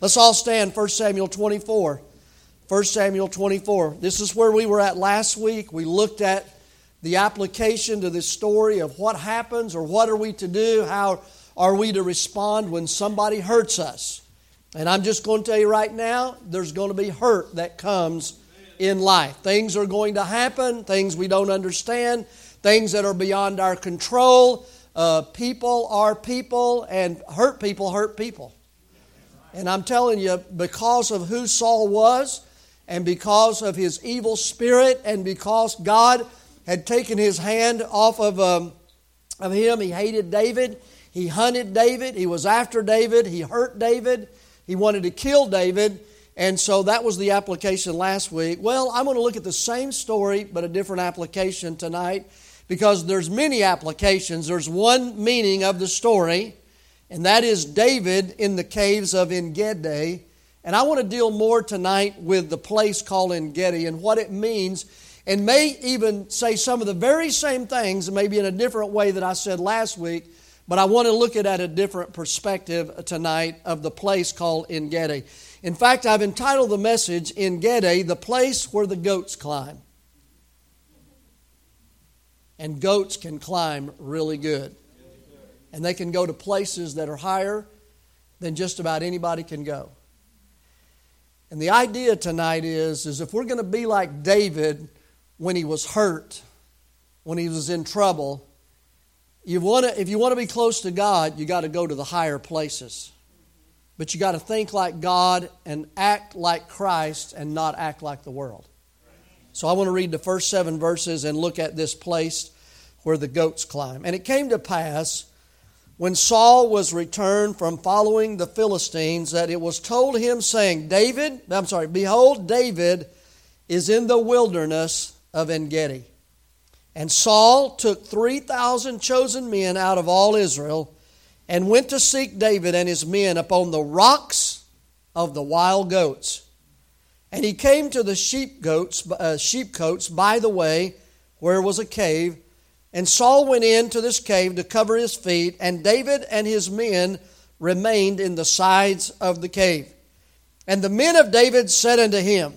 Let's all stand, 1 Samuel 24. 1 Samuel 24. This is where we were at last week. We looked at the application to this story of what happens or what are we to do, how are we to respond when somebody hurts us. And I'm just going to tell you right now, there's going to be hurt that comes in life. Things are going to happen, things we don't understand, things that are beyond our control. People are people, and hurt people hurt people. And I'm telling you, because of who Saul was, and because of his evil spirit, and because God had taken His hand off of him, he hated David, he hunted David, he was after David, he hurt David, he wanted to kill David, and so that was the application last week. Well, I'm going to look at the same story, but a different application tonight, because there's many applications. There's one meaning of the story, and that is David in the caves of En-gedi. And I want to deal more tonight with the place called En-gedi and what it means, and may even say some of the very same things, maybe in a different way that I said last week, but I want to look at a different perspective tonight of the place called En-gedi. In fact, I've entitled the message, En-gedi, the place where the goats climb. And goats can climb really good. And they can go to places that are higher than just about anybody can go. And the idea tonight is if we're going to be like David when he was hurt, when he was in trouble, if you want to be close to God, you got to go to the higher places. But you got to think like God and act like Christ and not act like the world. So I want to read the first 7 verses and look at this place where the goats climb. And it came to pass, when Saul was returned from following the Philistines, that it was told him, saying, Behold, David is in the wilderness of En-gedi. And Saul took 3,000 chosen men out of all Israel, and went to seek David and his men upon the rocks of the wild goats. And he came to the sheepcotes by the way, where was a cave. And Saul went into this cave to cover his feet, and David and his men remained in the sides of the cave. And the men of David said unto him,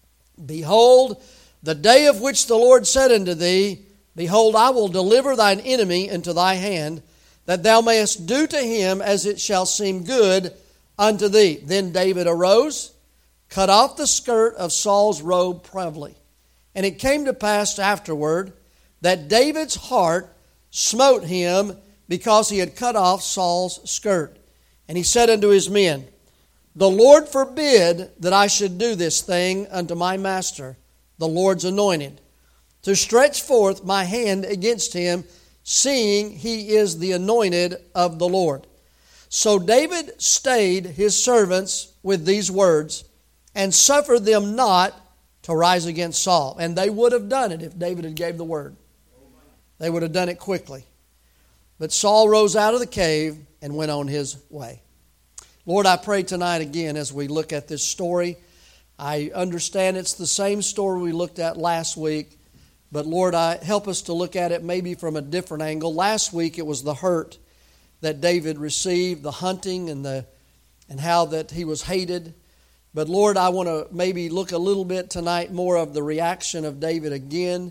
Behold, the day of which the Lord said unto thee, Behold, I will deliver thine enemy into thy hand, that thou mayest do to him as it shall seem good unto thee. Then David arose, cut off the skirt of Saul's robe privily. And it came to pass afterward that David's heart smote him because he had cut off Saul's skirt. And he said unto his men, The Lord forbid that I should do this thing unto my master, the Lord's anointed, to stretch forth my hand against him, seeing he is the anointed of the Lord. So David stayed his servants with these words, and suffered them not to rise against Saul. And they would have done it if David had gave the word. They would have done it quickly. But Saul rose out of the cave and went on his way. Lord, I pray tonight again as we look at this story. I understand it's the same story we looked at last week. But Lord, help us to look at it maybe from a different angle. Last week it was the hurt that David received, the hunting and how that he was hated. But Lord, I want to maybe look a little bit tonight more of the reaction of David again,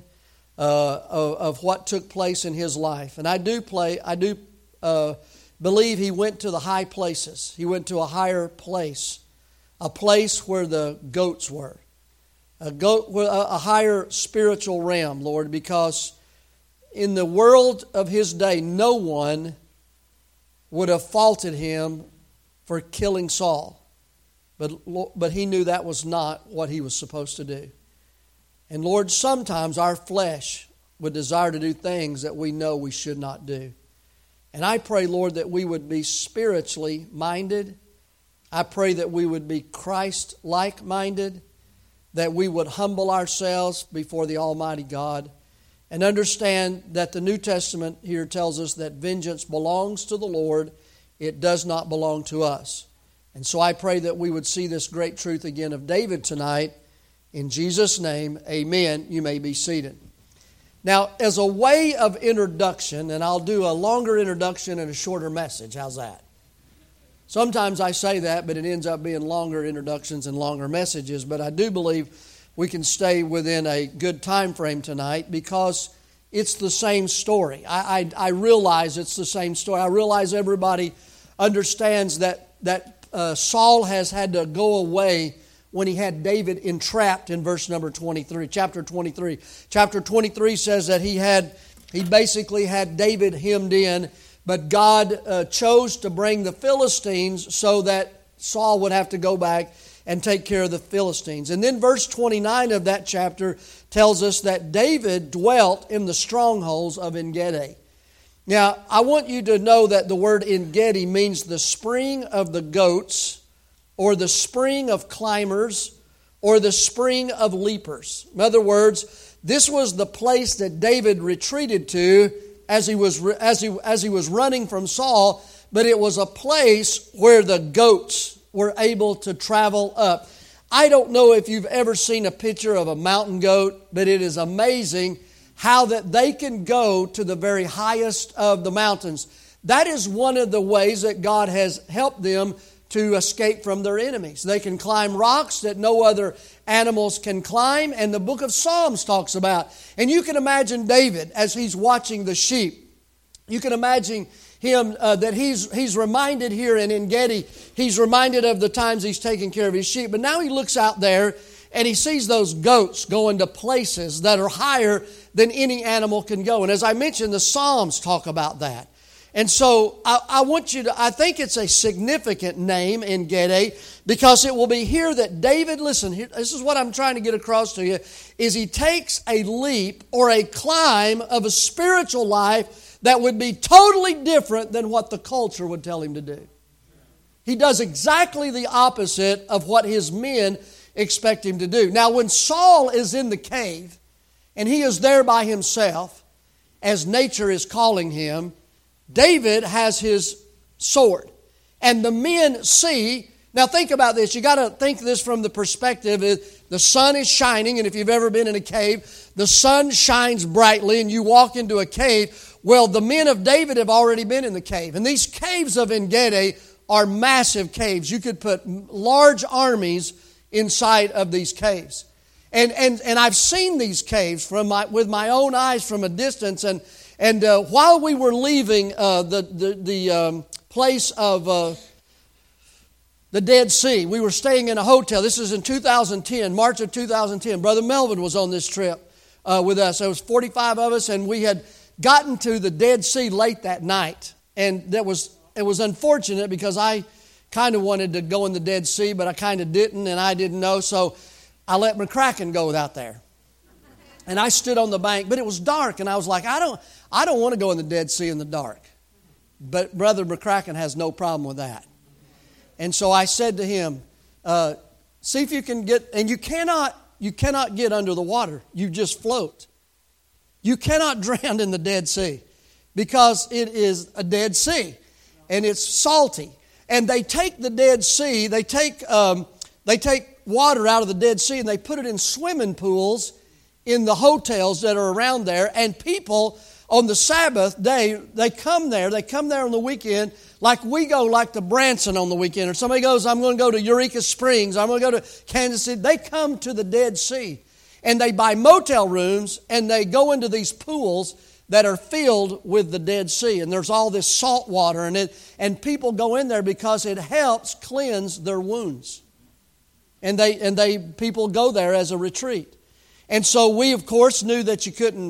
of what took place in his life. And I do believe he went to the high places. He went to a higher place, a place where the goats were. A higher spiritual realm, Lord, because in the world of his day, no one would have faulted him for killing Saul. But he knew that was not what he was supposed to do. And Lord, sometimes our flesh would desire to do things that we know we should not do. And I pray, Lord, that we would be spiritually minded. I pray that we would be Christ-like minded, that we would humble ourselves before the Almighty God and understand that the New Testament here tells us that vengeance belongs to the Lord. It does not belong to us. And so I pray that we would see this great truth again of David tonight. In Jesus' name, amen. You may be seated. Now, as a way of introduction, and I'll do a longer introduction and a shorter message. How's that? Sometimes I say that, but it ends up being longer introductions and longer messages. But I do believe we can stay within a good time frame tonight because it's the same story. I realize it's the same story. I realize everybody understands that Saul has had to go away when he had David entrapped in verse number 23, chapter 23. Chapter 23 says that he basically had David hemmed in, but God chose to bring the Philistines so that Saul would have to go back and take care of the Philistines. And then verse 29 of that chapter tells us that David dwelt in the strongholds of En-gedi. Now, I want you to know that the word En-gedi means the spring of the goats, or the spring of climbers, or the spring of leapers. In other words, this was the place that David retreated to as he was running from Saul, but it was a place where the goats were able to travel up. I don't know if you've ever seen a picture of a mountain goat, but it is amazing how that they can go to the very highest of the mountains. That is one of the ways that God has helped them to escape from their enemies. They can climb rocks that no other animals can climb, and the book of Psalms talks about. And you can imagine David as he's watching the sheep. You can imagine him that he's reminded here in En-gedi, he's reminded of the times he's taking care of his sheep. But now he looks out there and he sees those goats going to places that are higher than any animal can go. And as I mentioned, the Psalms talk about that. And so I think it's a significant name, En-gedi, because it will be here that David, listen, this is what I'm trying to get across to you, is he takes a leap or a climb of a spiritual life that would be totally different than what the culture would tell him to do. He does exactly the opposite of what his men expect him to do. Now, when Saul is in the cave and he is there by himself, as nature is calling him, David has his sword. And the men see, now think about this, you got to think this from the perspective, the sun is shining, and if you've ever been in a cave, the sun shines brightly and you walk into a cave. Well, the men of David have already been in the cave. And these caves of En-gedi are massive caves. You could put large armies inside of these caves. And I've seen these caves with my own eyes from a distance. And while we were leaving the place of the Dead Sea, we were staying in a hotel. This is in 2010, March of 2010. Brother Melvin was on this trip with us. There was 45 of us, and we had gotten to the Dead Sea late that night. And it was unfortunate because I kind of wanted to go in the Dead Sea, but I kind of didn't, and I didn't know. So I let McCracken go out there. And I stood on the bank, but it was dark, and I was like, I don't want to go in the Dead Sea in the dark. But Brother McCracken has no problem with that. And so I said to him, see if you can get, and you cannot get under the water. You just float. You cannot drown in the Dead Sea because it is a Dead Sea and it's salty. And they take the Dead Sea, they take water out of the Dead Sea and they put it in swimming pools in the hotels that are around there. And people on the Sabbath day, they come there on the weekend like we go like to Branson on the weekend. Or somebody goes, I'm going to go to Eureka Springs, I'm going to go to Kansas City. They come to the Dead Sea. And they buy motel rooms and they go into these pools that are filled with the Dead Sea. And there's all this salt water in it. And people go in there because it helps cleanse their wounds. And people go there as a retreat. And so we, of course, knew that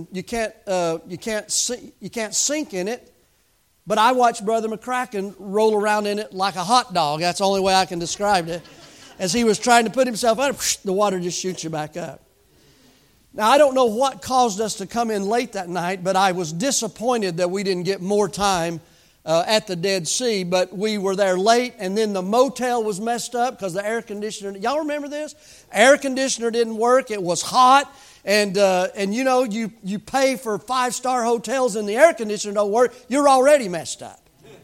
you can't sink in it. But I watched Brother McCracken roll around in it like a hot dog. That's the only way I can describe it. As he was trying to put himself under, the water just shoots you back up. Now, I don't know what caused us to come in late that night, but I was disappointed that we didn't get more time at the Dead Sea. But we were there late, and then the motel was messed up because the air conditioner, y'all remember this? Air conditioner didn't work. It was hot, and you know, you pay for 5-star hotels and the air conditioner don't work, you're already messed up.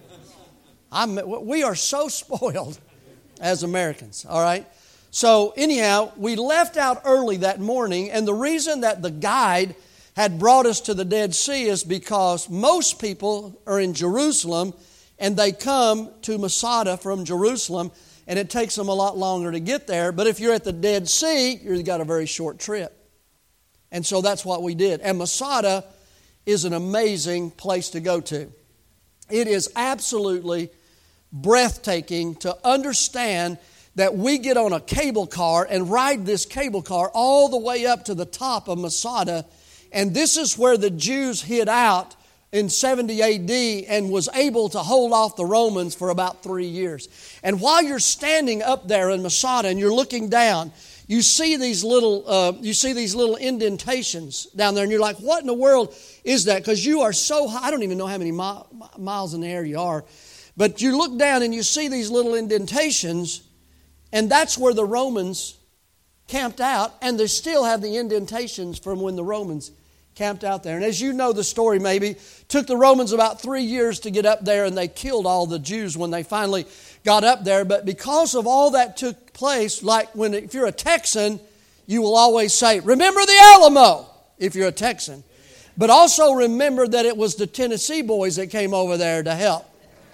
We are so spoiled as Americans, all right? So anyhow, we left out early that morning, and the reason that the guide had brought us to the Dead Sea is because most people are in Jerusalem and they come to Masada from Jerusalem, and it takes them a lot longer to get there. But if you're at the Dead Sea, you've got a very short trip. And so that's what we did. And Masada is an amazing place to go to. It is absolutely breathtaking to understand that we get on a cable car and ride this cable car all the way up to the top of Masada. And this is where the Jews hid out in 70 A.D. and was able to hold off the Romans for about 3 years. And while you're standing up there in Masada and you're looking down, you see these little indentations down there, and you're like, what in the world is that? Because you are so high. I don't even know how many miles in the air you are. But you look down and you see these little indentations, and that's where the Romans camped out, and they still have the indentations from when the Romans camped out there. And as you know the story maybe, took the Romans about 3 years to get up there, and they killed all the Jews when they finally got up there. But because of all that took place, like if you're a Texan, you will always say, remember the Alamo, if you're a Texan. But also remember that it was the Tennessee boys that came over there to help.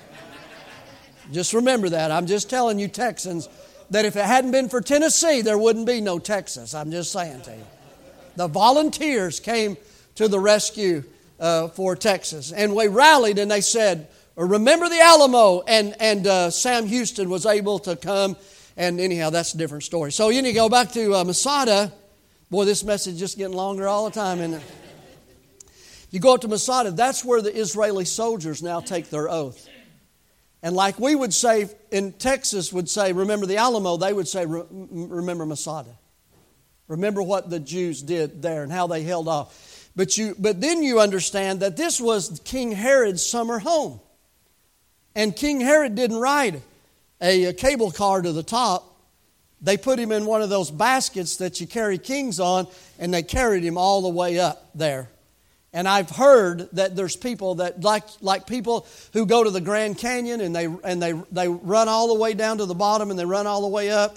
Just remember that. I'm just telling you Texans that if it hadn't been for Tennessee, there wouldn't be no Texas. I'm just saying to you. The volunteers came to the rescue for Texas. And we rallied and they said, remember the Alamo. And Sam Houston was able to come. And anyhow, that's a different story. So you need to go back to Masada. Boy, this message is just getting longer all the time, isn't it? You go up to Masada, that's where the Israeli soldiers now take their oath. And like we would say in Texas would say, remember the Alamo, they would say, remember Masada. Remember what the Jews did there and how they held off. But then you understand that this was King Herod's summer home. And King Herod didn't ride a cable car to the top. They put him in one of those baskets that you carry kings on, and they carried him all the way up there. And I've heard that there's people that like people who go to the Grand Canyon and they run all the way down to the bottom and they run all the way up.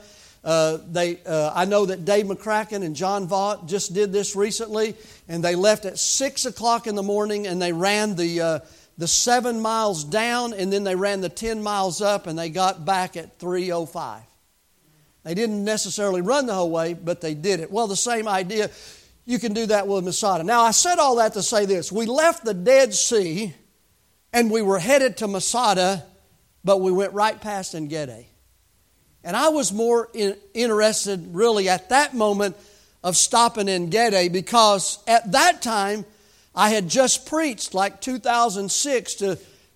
I know that Dave McCracken and John Vaught just did this recently, and they left at 6 o'clock in the morning and they ran the 7 miles down, and then they ran the 10 miles up, and they got back at 3:05. They didn't necessarily run the whole way, but they did it. Well, the same idea. You can do that with Masada. Now, I said all that to say this. We left the Dead Sea, and we were headed to Masada, but we went right past En-Gedi. And I was more interested, really, at that moment of stopping En-Gedi, because at that time, I had just preached, like 2006 to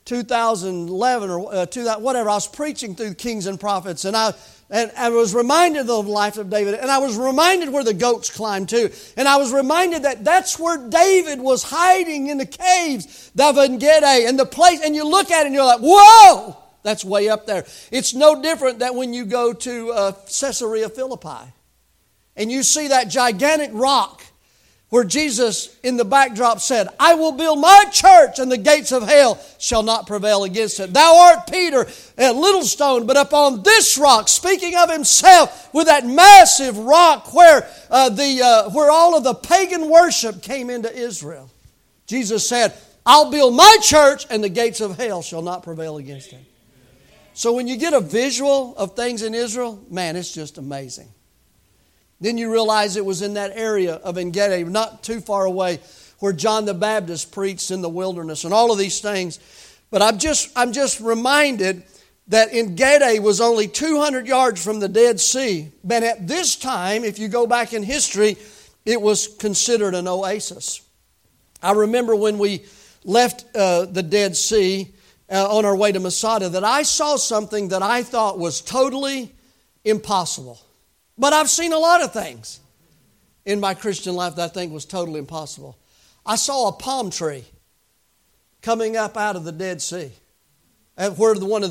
2011 or whatever. I was preaching through Kings and Prophets, and I was reminded of the life of David. And I was reminded where the goats climbed to. And I was reminded that that's where David was hiding in the caves of En-Gedi. And the place, and you look at it and you're like, whoa! That's way up there. It's no different than when you go to Caesarea Philippi. And you see that gigantic rock where Jesus in the backdrop said, I will build my church and the gates of hell shall not prevail against it. Thou art Peter, a little stone, but upon this rock, speaking of himself, with that massive rock where all of the pagan worship came into Israel. Jesus said, I'll build my church and the gates of hell shall not prevail against it. So when you get a visual of things in Israel, man, it's just amazing. Then you realize it was in that area of En-Gedi, not too far away, where John the Baptist preached in the wilderness and all of these things. But I'm just reminded that En-Gedi was only 200 yards from the Dead Sea. But at this time, if you go back in history, it was considered an oasis. I remember when we left the Dead Sea on our way to Masada, that I saw something that I thought was totally impossible. But I've seen a lot of things in my Christian life that I think was totally impossible. I saw a palm tree coming up out of the Dead Sea. Where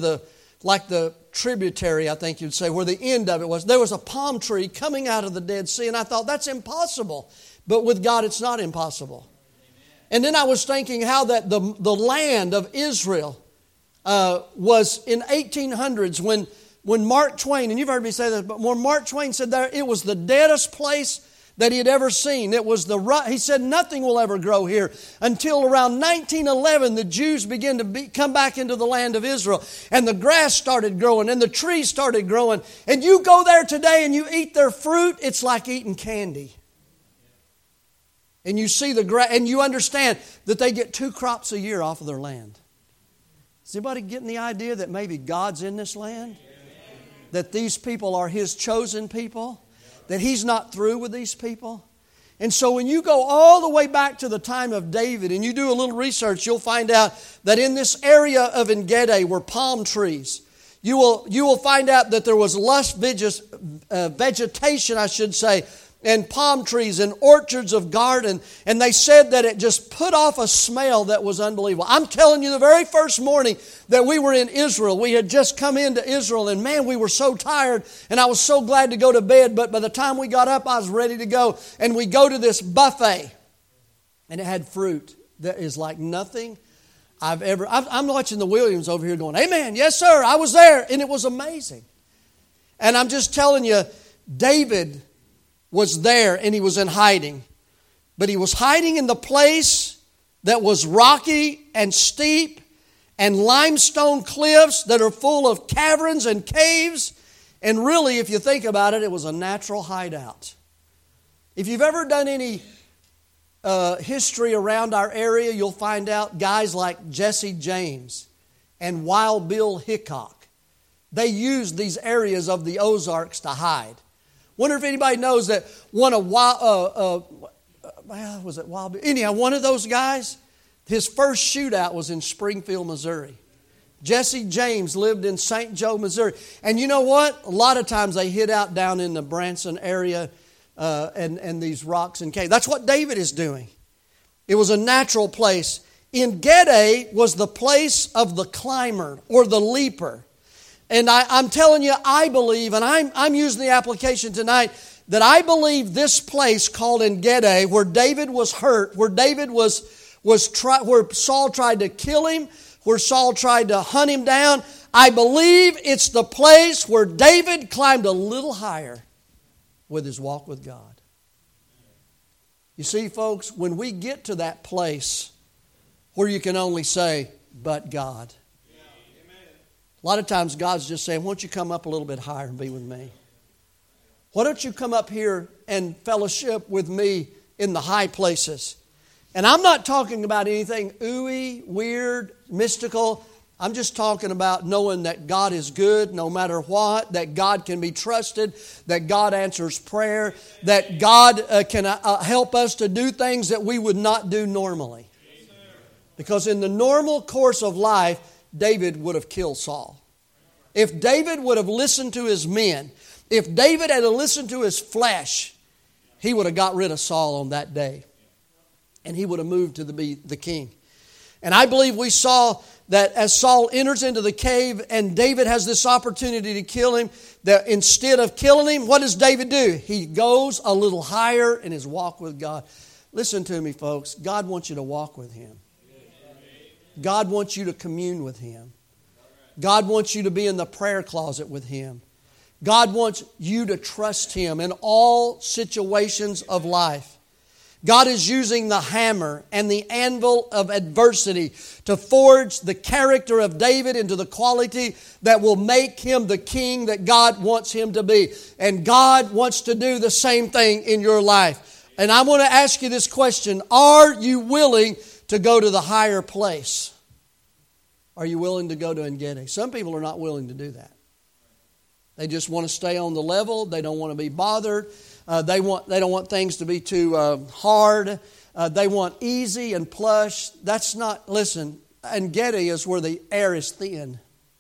the tributary, I think you'd say, where the end of it was. There was a palm tree coming out of the Dead Sea, and I thought, that's impossible. But with God, it's not impossible. And then I was thinking how that the land of Israel was in 1800s when Mark Twain, and you've heard me say this, but when Mark Twain said there, it was the deadest place that he had ever seen. It was he said nothing will ever grow here until around 1911 the Jews began to come back into the land of Israel, and the grass started growing and the trees started growing. And you go there today and you eat their fruit, it's like eating candy. And you see the grass, and you understand that they get 2 crops a year off of their land. Is anybody getting the idea that maybe God's in this land? That these people are His chosen people? That He's not through with these people? And so when you go all the way back to the time of David and you do a little research, you'll find out that in this area of En-Gedi were palm trees. You will find out that there was lush vegetation, I should say, and palm trees and orchards of garden. And they said that it just put off a smell that was unbelievable. I'm telling you, the very first morning that we were in Israel, we had just come into Israel, and man, we were so tired, and I was so glad to go to bed. But by the time we got up, I was ready to go. And we go to this buffet, and it had fruit that is like nothing I'm watching the Williams over here going, amen, yes sir, I was there, and it was amazing. And I'm just telling you, David was there and he was in hiding. But he was hiding in the place that was rocky and steep and limestone cliffs that are full of caverns and caves. And really, if you think about it, it was a natural hideout. If you've ever done any history around our area, you'll find out guys like Jesse James and Wild Bill Hickok. They used these areas of the Ozarks to hide. Wonder if anybody knows that one of Wild Bill? Anyhow, one of those guys, his first shootout was in Springfield, Missouri. Jesse James lived in St. Joe, Missouri. And you know what? A lot of times they hid out down in the Branson area and these rocks and caves. That's what David is doing. It was a natural place. En-Gedi was the place of the climber or the leaper. And I'm telling you, I believe, and I'm using the application tonight, that I believe this place called En-Gedi, where David was hurt, where David where Saul tried to kill him, where Saul tried to hunt him down, I believe it's the place where David climbed a little higher with his walk with God. You see, folks, when we get to that place where you can only say, but God. A lot of times God's just saying, why don't you come up a little bit higher and be with me? Why don't you come up here and fellowship with me in the high places? And I'm not talking about anything ooey, weird, mystical. I'm just talking about knowing that God is good no matter what, that God can be trusted, that God answers prayer, that God can help us to do things that we would not do normally. Because in the normal course of life, David would have killed Saul. If David would have listened to his men, if David had listened to his flesh, he would have got rid of Saul on that day. And he would have moved to be the king. And I believe we saw that as Saul enters into the cave and David has this opportunity to kill him, that instead of killing him, what does David do? He goes a little higher in his walk with God. Listen to me, folks. God wants you to walk with Him. God wants you to commune with Him. God wants you to be in the prayer closet with Him. God wants you to trust Him in all situations of life. God is using the hammer and the anvil of adversity to forge the character of David into the quality that will make him the king that God wants him to be. And God wants to do the same thing in your life. And I want to ask you this question. Are you willing to go to the higher place? Are you willing to go to En-Gedi? Some people are not willing to do that. They just want to stay on the level. They don't want to be bothered. They don't want things to be too hard. They want easy and plush. That's not, listen, En-Gedi is where the air is thin.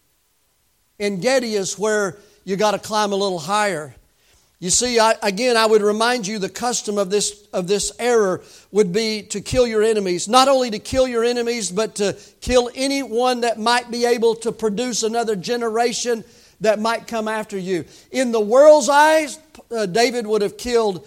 En-Gedi is where you got to climb a little higher. You see, I would remind you the custom of this era would be to kill your enemies. Not only to kill your enemies, but to kill anyone that might be able to produce another generation that might come after you. In the world's eyes, David would have killed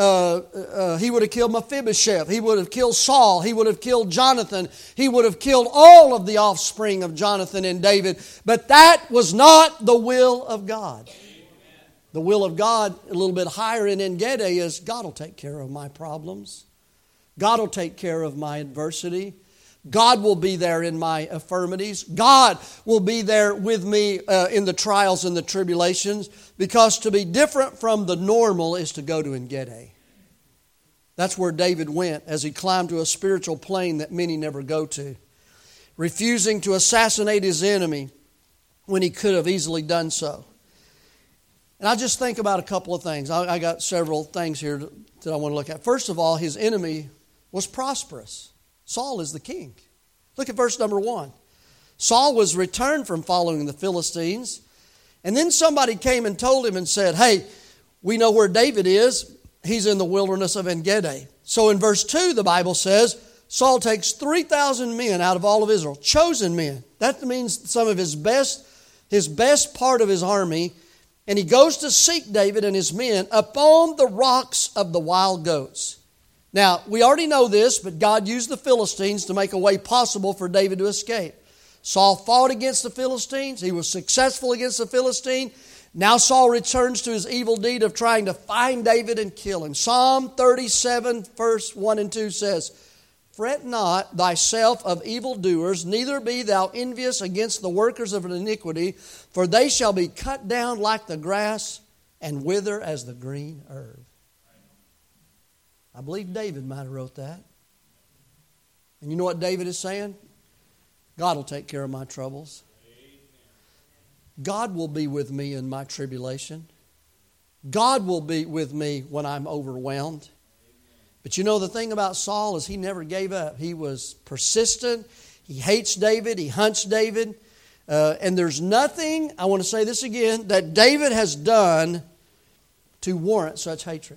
Mephibosheth. He would have killed Saul. He would have killed Jonathan. He would have killed all of the offspring of Jonathan and David. But that was not the will of God. The will of God, a little bit higher in En-Gedi, is God will take care of my problems. God will take care of my adversity. God will be there in my infirmities. God will be there with me in the trials and the tribulations, because to be different from the normal is to go to En-Gedi. That's where David went as he climbed to a spiritual plane that many never go to, refusing to assassinate his enemy when he could have easily done so. And I just think about a couple of things. I got several things here that I want to look at. First of all, his enemy was prosperous. Saul is the king. Look at verse number 1. Saul was returned from following the Philistines, and then somebody came and told him and said, hey, we know where David is. He's in the wilderness of En-Gedi. So in verse 2, the Bible says, Saul takes 3,000 men out of all of Israel, chosen men. That means some of his best part of his army, and he goes to seek David and his men upon the rocks of the wild goats. Now, we already know this, but God used the Philistines to make a way possible for David to escape. Saul fought against the Philistines. He was successful against the Philistine. Now Saul returns to his evil deed of trying to find David and kill him. Psalm 37, verse 1 and 2 says, fret not thyself of evildoers, neither be thou envious against the workers of iniquity, for they shall be cut down like the grass and wither as the green herb. I believe David might have wrote that. And you know what David is saying? God will take care of my troubles. God will be with me in my tribulation. God will be with me when I'm overwhelmed. But you know, the thing about Saul is he never gave up. He was persistent. He hates David. He hunts David. And there's nothing, I want to say this again, that David has done to warrant such hatred.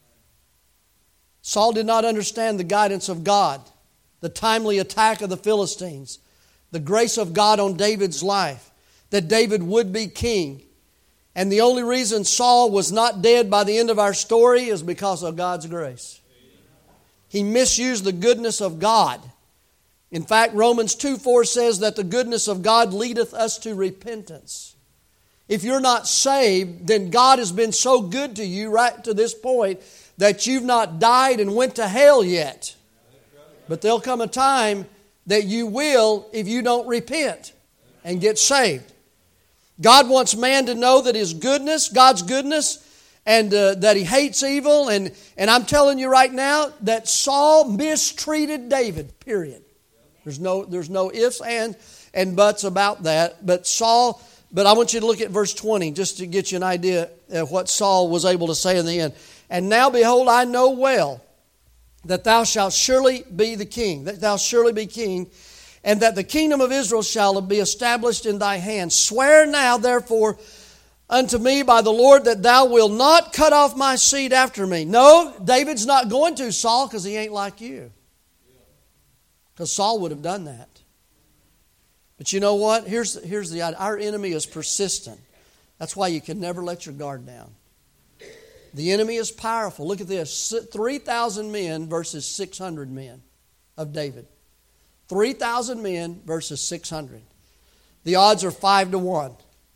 Saul did not understand the guidance of God, the timely attack of the Philistines, the grace of God on David's life, that David would be king. And the only reason Saul was not dead by the end of our story is because of God's grace. He misused the goodness of God. In fact, Romans 2:4 says that the goodness of God leadeth us to repentance. If you're not saved, then God has been so good to you right to this point that you've not died and went to hell yet. But there'll come a time that you will if you don't repent and get saved. God wants man to know that His goodness, God's goodness, and that He hates evil. And I'm telling you right now that Saul mistreated David, period. There's no ifs, and buts about that. But I want you to look at verse 20 just to get you an idea of what Saul was able to say in the end. And now, behold, I know well that thou shalt surely be the king, that thou surely be king, and that the kingdom of Israel shall be established in thy hand. Swear now, therefore, unto me by the Lord that thou wilt not cut off my seed after me. No, David's not going to, Saul, because he ain't like you. Because Saul would have done that. But you know what? Here's the idea. Our enemy is persistent. That's why you can never let your guard down. The enemy is powerful. Look at this. 3,000 men versus 600 men of David. 3,000 men versus 600. The odds are 5-1.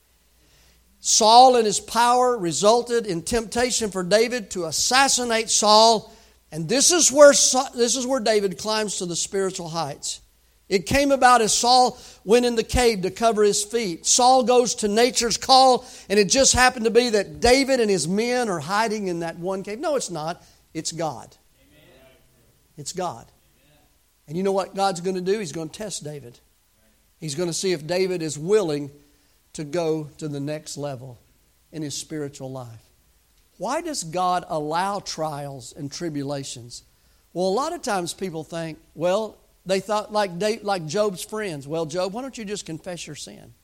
Saul and his power resulted in temptation for David to assassinate Saul. And this is where David climbs to the spiritual heights. It came about as Saul went in the cave to cover his feet. Saul goes to nature's call, and it just happened to be that David and his men are hiding in that one cave. No, it's not. It's God. Amen. It's God. Amen. And you know what God's going to do? He's going to test David. He's going to see if David is willing to go to the next level in his spiritual life. Why does God allow trials and tribulations? Well, a lot of times people think, well, they thought like Job's friends. Well, Job, why don't you just confess your sin?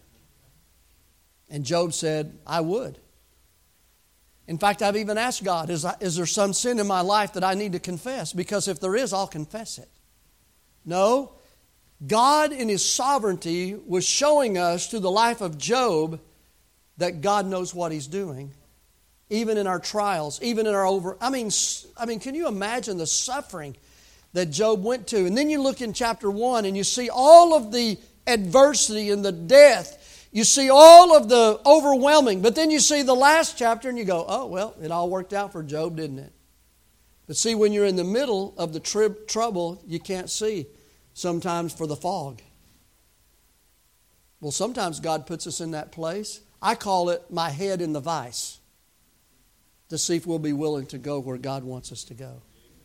And Job said, I would. In fact, I've even asked God, is there some sin in my life that I need to confess? Because if there is, I'll confess it. No, God in His sovereignty was showing us through the life of Job that God knows what He's doing. Even in our trials, even in our I mean, can you imagine the suffering that Job went to? And then you look in chapter 1 and you see all of the adversity and the death You see all of the overwhelming, but then you see the last chapter and you go, oh, well, it all worked out for Job, didn't it? But see, when you're in the middle of the trouble, you can't see sometimes for the fog. Well, sometimes God puts us in that place. I call it my head in the vice to see if we'll be willing to go where God wants us to go.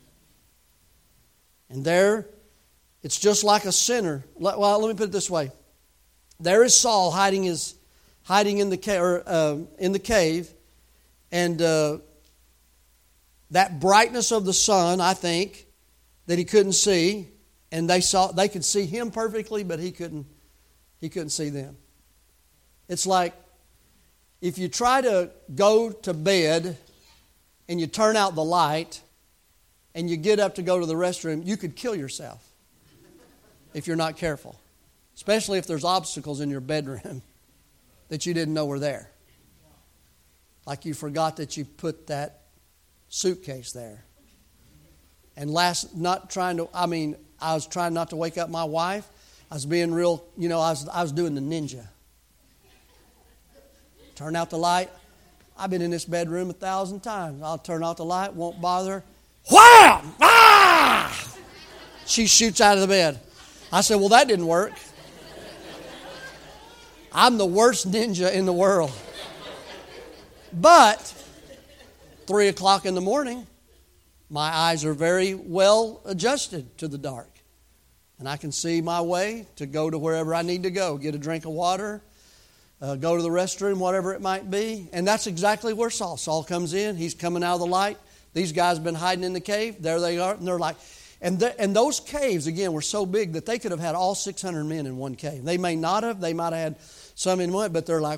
And there, it's just like a sinner. Well, let me put it this way. There is Saul hiding in the cave, and that brightness of the sun, I think, that he couldn't see, and they could see him perfectly, but he couldn't see them. It's like if you try to go to bed and you turn out the light and you get up to go to the restroom, you could kill yourself if you're not careful. Especially if there's obstacles in your bedroom that you didn't know were there. Like you forgot that you put that suitcase there. And I was trying not to wake up my wife. I was being real, I was doing the ninja. Turn out the light. I've been in this bedroom 1,000 times. I'll turn out the light, won't bother her. Wham! Ah! She shoots out of the bed. I said, well, that didn't work. I'm the worst ninja in the world. But 3 o'clock in the morning, my eyes are very well adjusted to the dark. And I can see my way to go to wherever I need to go. Get a drink of water, go to the restroom, whatever it might be. And that's exactly where Saul comes in. He's coming out of the light. These guys have been hiding in the cave. There they are. And they're like, and those caves, again, were so big that they could have had all 600 men in one cave. They may not have. They might have had some in one, but they're like,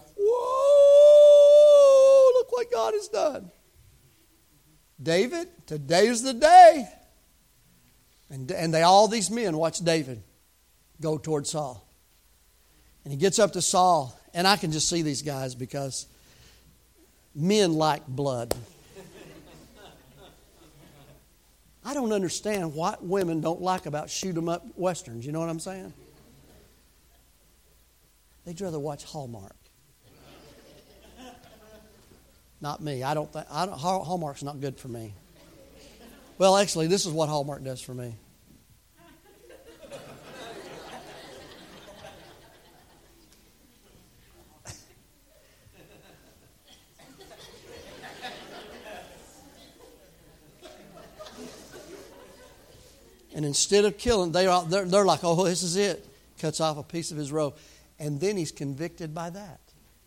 whoa, look what God has done. David, today's the day. And all these men watch David go toward Saul. And he gets up to Saul, and I can just see these guys because men like blood. I don't understand what women don't like about shoot-'em-up westerns. You know what I'm saying? They'd rather watch Hallmark. Not me. Hallmark's not good for me. Well, actually, this is what Hallmark does for me. And instead of killing, they're like, oh, this is it. Cuts off a piece of his robe. And then he's convicted by that.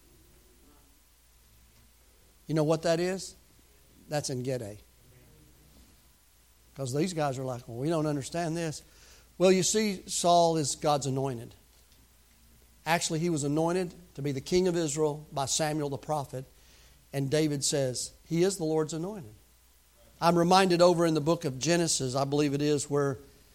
You know what that is? That's En-Gedi. Because these guys are like, well, we don't understand this. Well, you see, Saul is God's anointed. Actually, he was anointed to be the king of Israel by Samuel the prophet. And David says, he is the Lord's anointed. I'm reminded over in the book of Genesis, I believe it is, where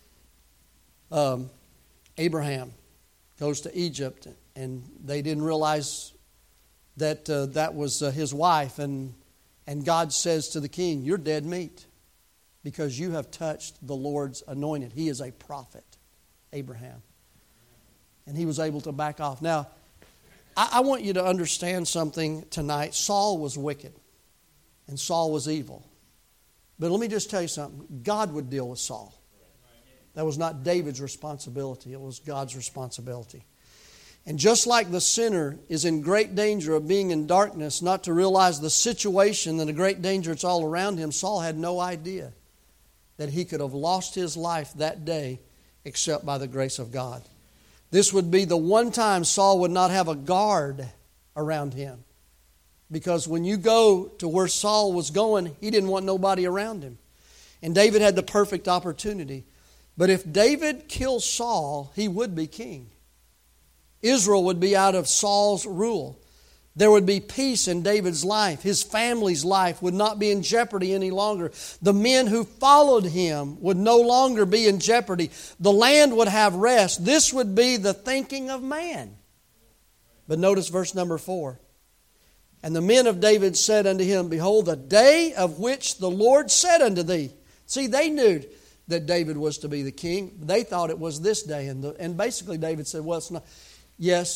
Abraham goes to Egypt, and they didn't realize that that was his wife. And God says to the king, you're dead meat because you have touched the Lord's anointed. He is a prophet, Abraham. And he was able to back off. Now, I want you to understand something tonight. Saul was wicked, and Saul was evil. But let me just tell you something. God would deal with Saul. That was not David's responsibility. It was God's responsibility. And just like the sinner is in great danger of being in darkness, not to realize the situation and the great danger it's all around him, Saul had no idea that he could have lost his life that day except by the grace of God. This would be the one time Saul would not have a guard around him. Because when you go to where Saul was going, he didn't want nobody around him. And David had the perfect opportunity. But if David kills Saul, he would be king. Israel would be out of Saul's rule. There would be peace in David's life. His family's life would not be in jeopardy any longer. The men who followed him would no longer be in jeopardy. The land would have rest. This would be the thinking of man. But notice verse number 4. And the men of David said unto him, behold, the day of which the Lord said unto thee. See, they knew that David was to be the king. They thought it was this day. And basically David said, well, it's not. Yes,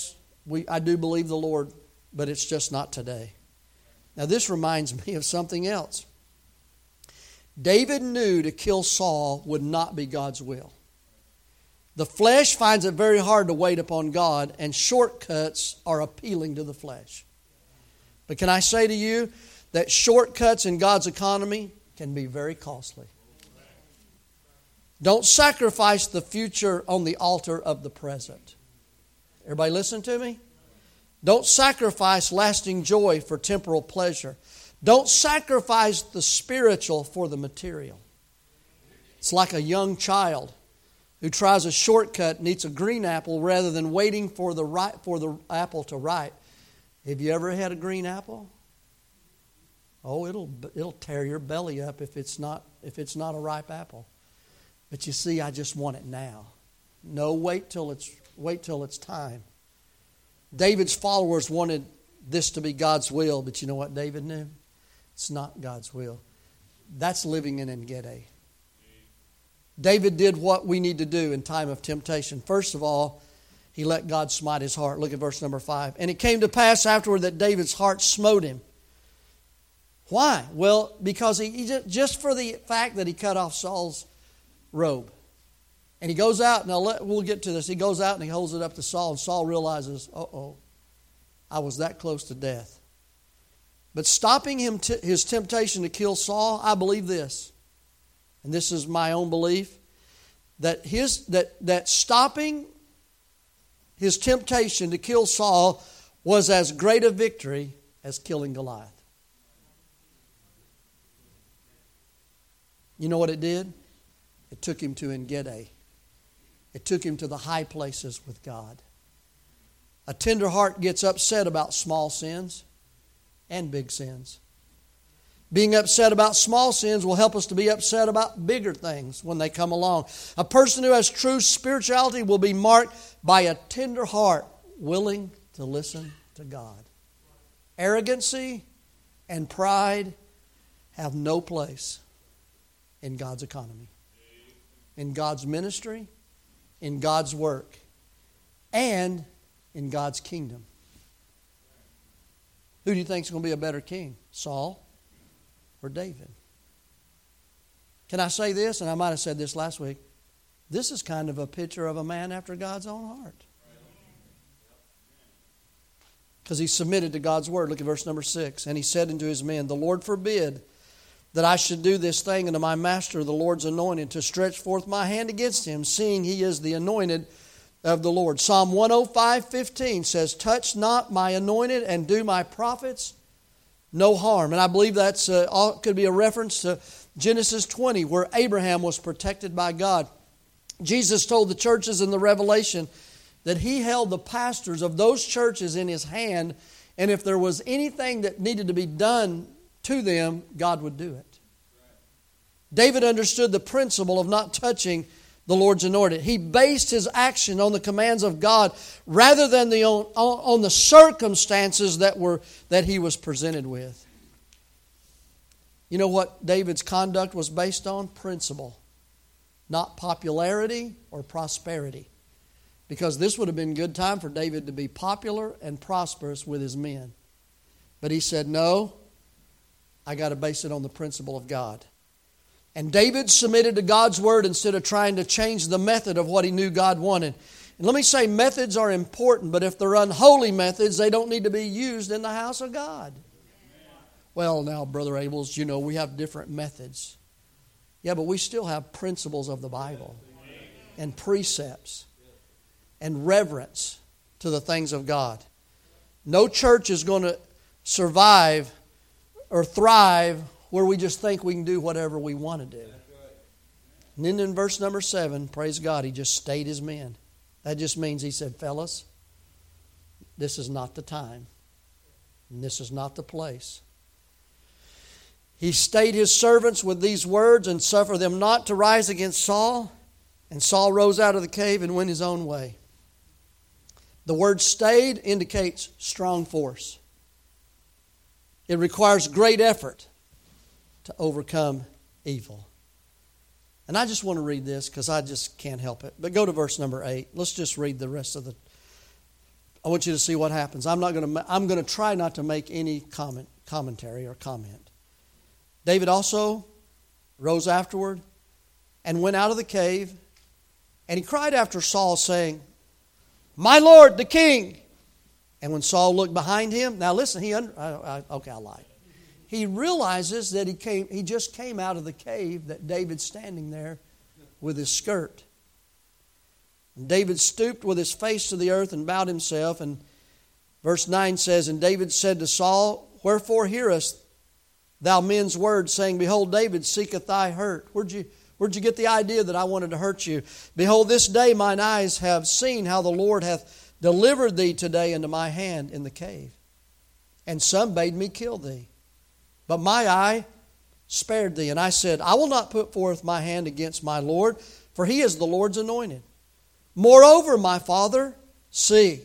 I do believe the Lord, but it's just not today. Now this reminds me of something else. David knew to kill Saul would not be God's will. The flesh finds it very hard to wait upon God, and shortcuts are appealing to the flesh. But can I say to you that shortcuts in God's economy can be very costly? Don't sacrifice the future on the altar of the present. Everybody listen to me? Don't sacrifice lasting joy for temporal pleasure. Don't sacrifice the spiritual for the material. It's like a young child who tries a shortcut and eats a green apple rather than waiting for the apple to ripe. Have you ever had a green apple? Oh, it'll tear your belly up if it's not a ripe apple. But you see, I just want it now. No, wait till it's time. David's followers wanted this to be God's will, but you know what David knew? It's not God's will. That's living in En-Gedi. David did what we need to do in time of temptation. First of all, he let God smite his heart. Look at verse number 5. And it came to pass afterward that David's heart smote him. Why? Well, because he just for the fact that he cut off Saul's robe. And he goes out, and we'll get to this. He goes out and he holds it up to Saul, and Saul realizes, I was that close to death. But stopping his temptation to kill Saul, I believe this, and this is my own belief, that stopping his temptation to kill Saul was as great a victory as killing Goliath. You know what it did? It took him to En-Gedi. It took him to the high places with God. A tender heart gets upset about small sins and big sins. Being upset about small sins will help us to be upset about bigger things when they come along. A person who has true spirituality will be marked by a tender heart willing to listen to God. Arrogancy and pride have no place in God's economy, in God's ministry, in God's work, and in God's kingdom. Who do you think is going to be a better king? Saul or David? Can I say this? And I might have said this last week. This is kind of a picture of a man after God's own heart. Because he submitted to God's word. Look at verse number 6. And he said unto his men, the Lord forbid that I should do this thing unto my master, the Lord's anointed, to stretch forth my hand against him, seeing he is the anointed of the Lord. Psalm 105:15 says, touch not my anointed and do my prophets no harm. And I believe that's could be a reference to Genesis 20, where Abraham was protected by God. Jesus told the churches in the Revelation that he held the pastors of those churches in his hand, and if there was anything that needed to be done to them, God would do it. David understood the principle of not touching the Lord's anointed. He based his action on the commands of God rather than on the circumstances that he was presented with. You know what David's conduct was based on? Principle, not popularity or prosperity. Because this would have been a good time for David to be popular and prosperous with his men. But he said, no, I got to base it on the principle of God. And David submitted to God's word instead of trying to change the method of what he knew God wanted. And let me say, methods are important, but if they're unholy methods, they don't need to be used in the house of God. Well, now, Brother Abels, you know, we have different methods. Yeah, but we still have principles of the Bible and precepts and reverence to the things of God. No church is going to survive or thrive where we just think we can do whatever we want to do. And then in verse number 7, praise God, he just stayed his men. That just means he said, fellas, this is not the time. And this is not the place. He stayed his servants with these words and suffered them not to rise against Saul. And Saul rose out of the cave and went his own way. The word stayed indicates strong force. It requires great effort to overcome evil. And I just want to read this because I just can't help it. But go to verse number 8. Let's just read the rest of the I want you to see what happens. I'm going to try not to make any commentary or comment. David also rose afterward and went out of the cave, and he cried after Saul, saying, "My Lord, the king." And when Saul looked behind him, now listen, I lied. He realizes that he just came out of the cave, that David's standing there with his skirt. And David stooped with his face to the earth and bowed himself. And verse 9 says, "And David said to Saul, Wherefore hearest thou men's words, saying, Behold, David seeketh thy hurt." Where'd you get the idea that I wanted to hurt you? "Behold, this day mine eyes have seen how the Lord hath delivered thee today into my hand in the cave. And some bade me kill thee. But my eye spared thee. And I said, I will not put forth my hand against my Lord, for he is the Lord's anointed. Moreover, my father, see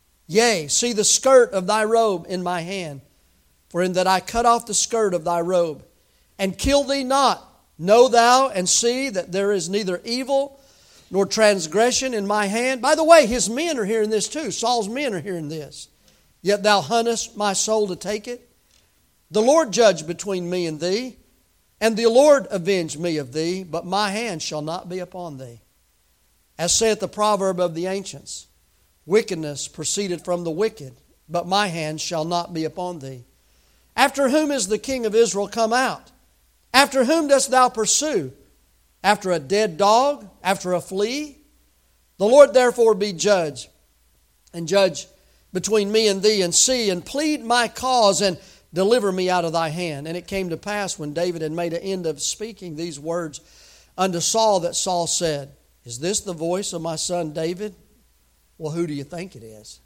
the skirt of thy robe in my hand. For in that I cut off the skirt of thy robe, and kill thee not. Know thou and see that there is neither evil nor transgression in my hand." By the way, his men are hearing this too. Saul's men are hearing this. "Yet thou huntest my soul to take it. The Lord judge between me and thee, and the Lord avenge me of thee, but my hand shall not be upon thee. As saith the proverb of the ancients, Wickedness proceeded from the wicked, but my hand shall not be upon thee. After whom is the king of Israel come out? After whom dost thou pursue? After a dead dog? After a flea? The Lord therefore be judge, and judge between me and thee, and see, and plead my cause, and deliver me out of thy hand." And it came to pass, when David had made an end of speaking these words unto Saul, that Saul said, "Is this the voice of my son David? Well, who do you think it is?"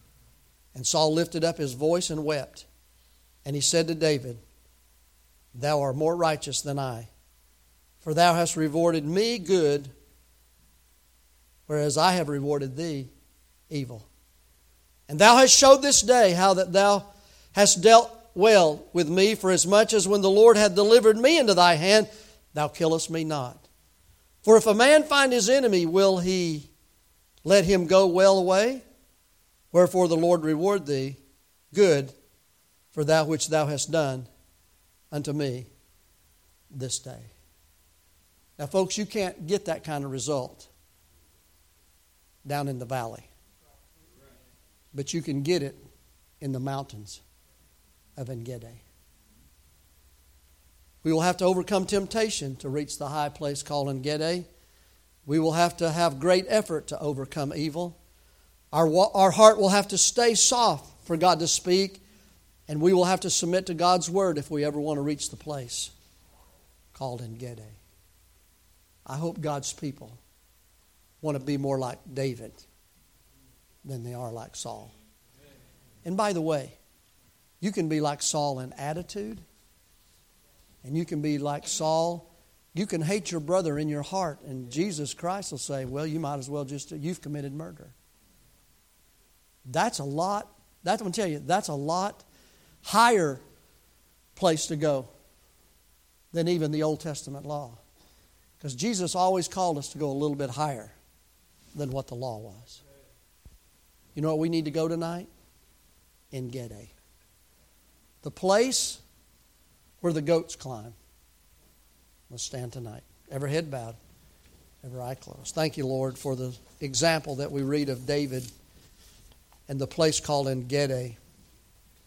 And Saul lifted up his voice and wept. And he said to David, "Thou art more righteous than I, for thou hast rewarded me good, whereas I have rewarded thee evil. And thou hast showed this day how that thou hast dealt well with me, for as much as when the Lord hath delivered me into thy hand, thou killest me not. For if a man find his enemy, will he let him go well away? Wherefore the Lord reward thee good for that which thou hast done unto me this day." Now, folks, you can't get that kind of result down in the valley. But you can get it in the mountains of En-Gedi. We will have to overcome temptation to reach the high place called En-Gedi. We will have to have great effort to overcome evil. Our heart will have to stay soft for God to speak, and we will have to submit to God's word if we ever want to reach the place called En-Gedi. I hope God's people want to be more like David than they are like Saul. And by the way, you can be like Saul in attitude, and you can be like Saul. You can hate your brother in your heart, and Jesus Christ will say, well, you might as well you've committed murder. That's a lot, I'm going to tell you, that's a lot higher place to go than even the Old Testament law. Because Jesus always called us to go a little bit higher than what the law was. You know what we need to go tonight? En-Gedi. The place where the goats climb. Let's stand tonight. Every head bowed, every eye closed. Thank you, Lord, for the example that we read of David and the place called En-Gedi.